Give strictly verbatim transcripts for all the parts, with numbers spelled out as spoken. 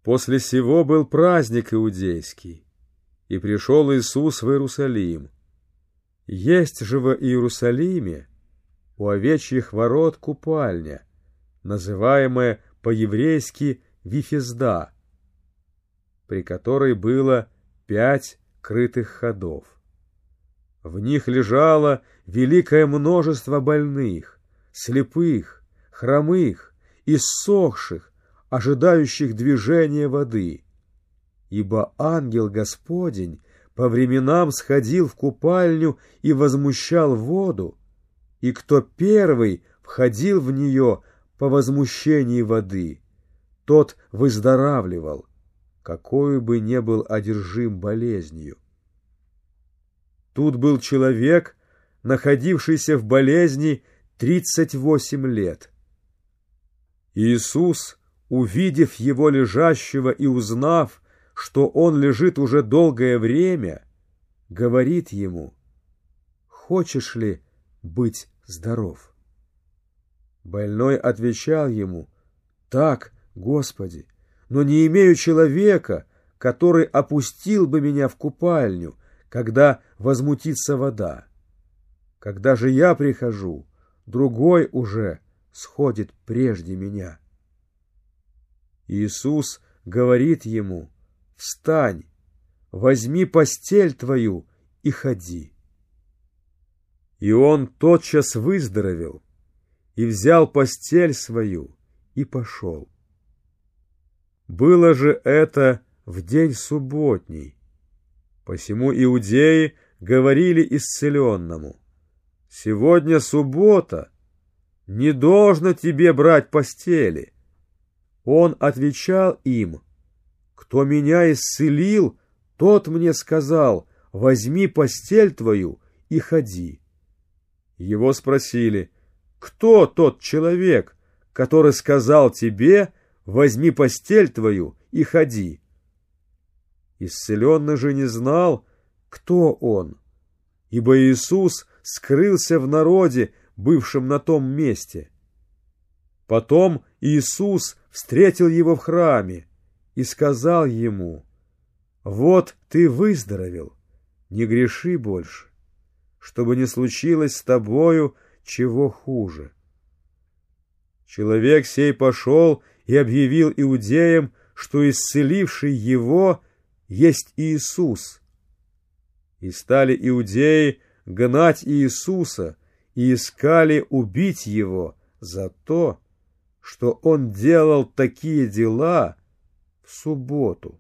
После сего был праздник иудейский, и пришел Иисус в Иерусалим. Есть же в Иерусалиме у овечьих ворот купальня, называемая по-еврейски Вифезда, при которой было пять крытых ходов. В них лежало великое множество больных, слепых, хромых, иссохших, ожидающих движения воды. Ибо ангел Господень по временам сходил в купальню и возмущал воду, и кто первый входил в нее по возмущении воды, тот выздоравливал, какой бы ни был одержим болезнью. Тут был человек, находившийся в болезни тридцать восемь лет. Иисус, увидев его лежащего и узнав, что он лежит уже долгое время, говорит ему: «Хочешь ли быть здоров?» Больной отвечал ему: «Так, Господи, но не имею человека, который опустил бы меня в купальню, когда возмутится вода. Когда же я прихожу, другой уже сходит прежде меня». Иисус говорит ему: «Встань, возьми постель твою и ходи». И он тотчас выздоровел, и взял постель свою и пошел. Было же это в день субботний, посему иудеи говорили исцеленному: «Сегодня суббота, не должно тебе брать постели». Он отвечал им: «Кто меня исцелил, тот мне сказал: возьми постель твою и ходи». Его спросили: «Кто тот человек, который сказал тебе: возьми постель твою и ходи?» Исцеленный же не знал, кто он, ибо Иисус скрылся в народе, бывшем на том месте. Потом Иисус встретил его в храме и сказал ему: «Вот ты выздоровел, не греши больше, чтобы не случилось с тобою чего хуже». Человек сей пошел и объявил иудеям, что исцеливший его есть Иисус. И стали иудеи гнать Иисуса и искали убить его за то, что он делал такие дела в субботу.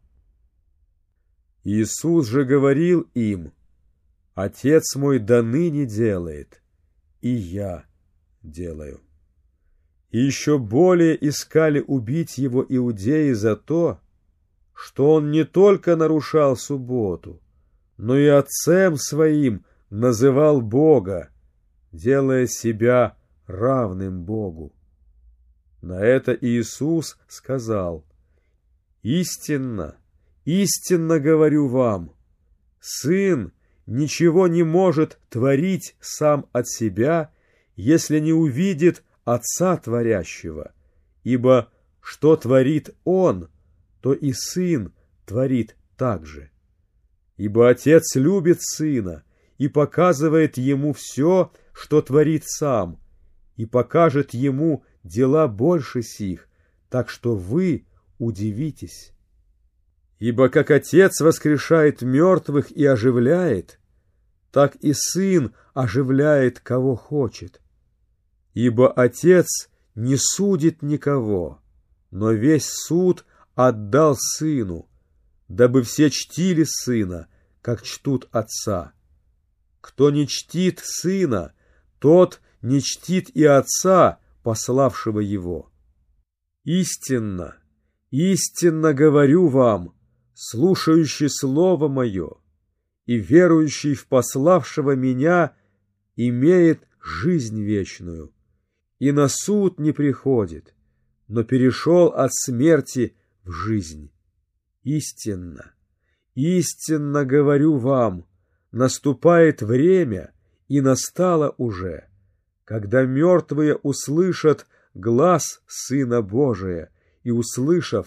Иисус же говорил им: «Отец мой доныне делает, и я делаю». И еще более искали убить его иудеи за то, что он не только нарушал субботу, но и отцем своим называл Бога, делая себя равным Богу. На это Иисус сказал: «Истинно, истинно говорю вам, Сын ничего не может творить сам от себя, если не увидит Отца Творящего, ибо что творит Он, то и Сын творит так же. Ибо Отец любит Сына и показывает Ему все, что творит Сам, и покажет Ему дела больше сих, так что вы удивитесь. Ибо как Отец воскрешает мертвых и оживляет, так и Сын оживляет, кого хочет. Ибо Отец не судит никого, но весь суд отдал Сыну, дабы все чтили Сына, как чтут Отца. Кто не чтит Сына, тот не чтит и Отца, пославшего Его. Истинно, истинно говорю вам, слушающий Слово Мое и верующий в пославшего Меня имеет жизнь вечную, и на суд не приходит, но перешел от смерти в жизнь. Истинно, истинно говорю вам, наступает время, и настало уже, когда мертвые услышат глас Сына Божия, и, услышав,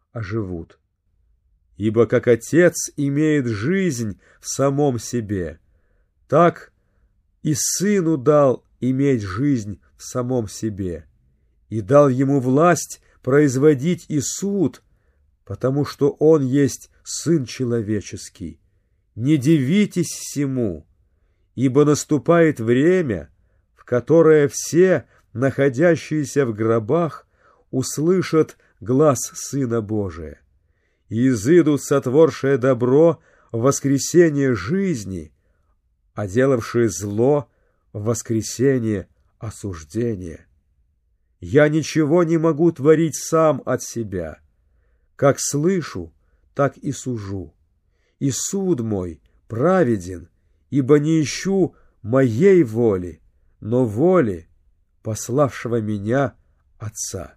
оживут. Ибо как Отец имеет жизнь в самом себе, так и Сыну дал иметь жизнь в самом себе, и дал ему власть производить и суд, потому что он есть Сын Человеческий. Не дивитесь всему, ибо наступает время, в которое все, находящиеся в гробах, услышат глас Сына Божия, и изыдут сотворшее добро в воскресение жизни, а делавшие зло в воскресение осуждения. Я ничего не могу творить сам от себя. Как слышу, так и сужу. И суд мой праведен, ибо не ищу моей воли, но воли пославшего меня Отца.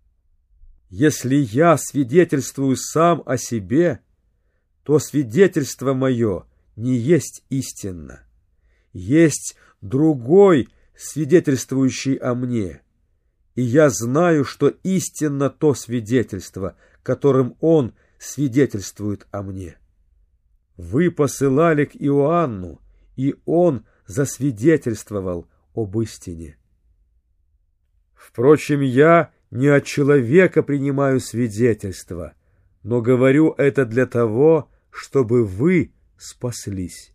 Если я свидетельствую сам о себе, то свидетельство мое не есть истинно. Есть другой, свидетельствующий о мне, и я знаю, что истинно то свидетельство, которым он свидетельствует о мне. Вы посылали к Иоанну, и он засвидетельствовал об истине. Впрочем, я не от человека принимаю свидетельство, но говорю это для того, чтобы вы спаслись.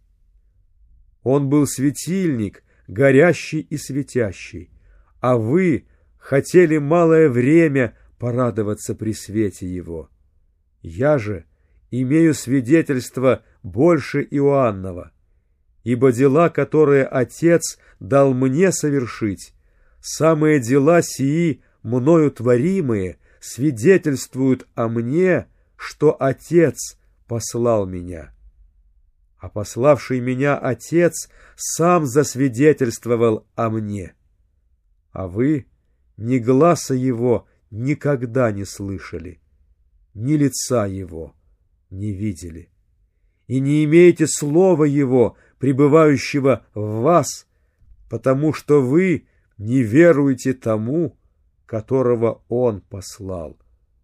Он был светильник, горящий и светящий, а вы хотели малое время порадоваться при свете его. Я же имею свидетельство больше Иоаннова, ибо дела, которые Отец дал мне совершить, самые дела сии, мною творимые, свидетельствуют о мне, что Отец послал меня. А пославший меня Отец сам засвидетельствовал о мне. А вы ни гласа его никогда не слышали, ни лица его не видели, и не имеете слова его, пребывающего в вас, потому что вы не веруете тому, которого он послал.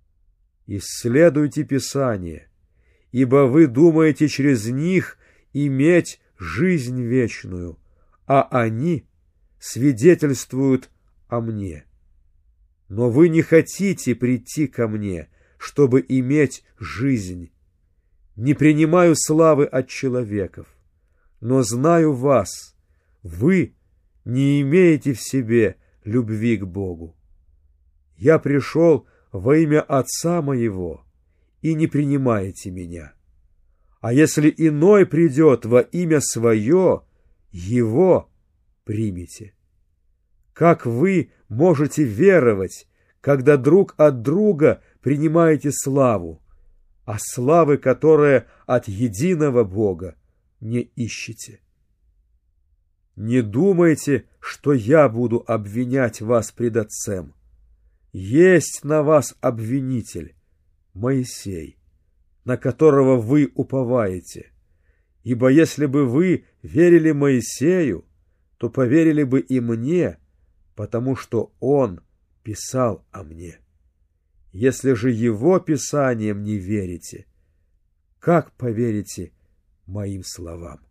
Исследуйте Писание, ибо вы думаете через них иметь жизнь вечную, а они свидетельствуют о мне. Но вы не хотите прийти ко мне, чтобы иметь жизнь. Не принимаю славы от человеков, но знаю вас, вы не имеете в себе любви к Богу. Я пришел во имя Отца моего, и не принимаете меня. А если иной придет во имя свое, его примите. Как вы можете веровать, когда друг от друга принимаете славу, а славы, которая от единого Бога, не ищете? Не думайте, что я буду обвинять вас пред Отцем. Есть на вас обвинитель, Моисей, на которого вы уповаете. Ибо если бы вы верили Моисею, то поверили бы и мне, потому что он писал о мне. Если же его писанием не верите, как поверите моим словам?